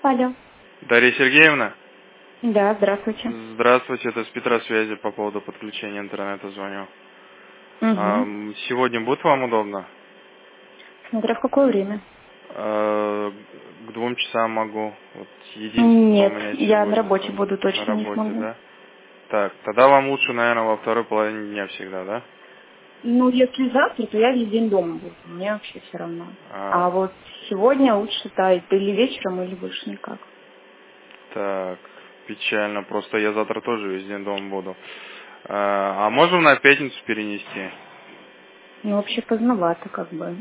Алло. Дарья Сергеевна? Да, здравствуйте. Здравствуйте, это с Петра связи по поводу подключения интернета звоню. Угу. Сегодня будет вам удобно? Смотря в какое время. К 2 часам могу. Вот единственное, что у Нет, меня я на сегодня работе буду, на точно не работе, смогу. да? Так, тогда вам лучше, наверное, во второй половине дня всегда, да? Ну, если завтра, то я весь день дома буду. Мне вообще все равно. А А, вот сегодня лучше, да, или вечером, или больше никак. так, печально, просто я завтра тоже весь день дома буду. А можем на пятницу перенести? Ну, вообще поздновато, как бы.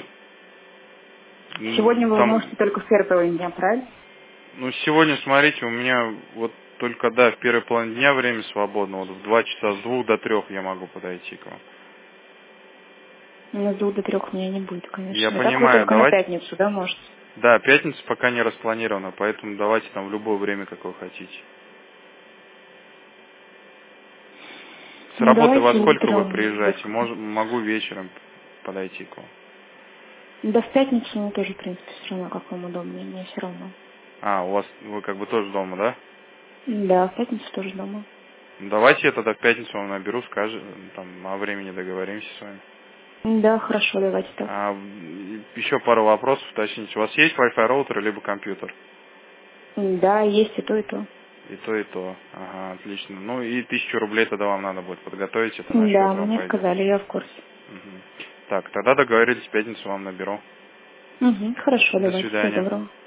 Сегодня вы Там, можете только в первой половине дня, правильно? ну, сегодня, смотрите, у меня вот только, да, в первой половине дня время свободно. Вот в 2 часа с 2 до 3 я могу подойти к вам. Ну, с 2 до 3 меня не будет, Я конечно. Так вы понимаю, только на давайте... пятницу, да, можете? Да, пятница пока не распланирована, поэтому давайте там в любое время, как вы хотите. С Ну, работы во давайте сколько вы утром. приезжаете? Могу вечером подойти к вам. Да, в пятницу мне тоже, в принципе, все равно, как вам удобнее, мне все равно. А, у вас, вы как бы тоже дома, да? Да, в пятницу тоже дома. Ну, давайте я тогда в пятницу вам наберу, скажем, там, о времени договоримся с вами. Да, хорошо, давайте так. Еще пару вопросов уточните. У вас есть Wi-Fi роутер либо компьютер? Да, есть и то, и то. И то, и то. Ага, отлично. Ну и 1000 рублей тогда вам надо будет подготовить, это на счет Да, вам мне пойдет. сказали, я в курсе. Мгм. Так, тогда договорились, в пятницу вам наберу. Угу, хорошо, До давайте, всего свидания. доброго.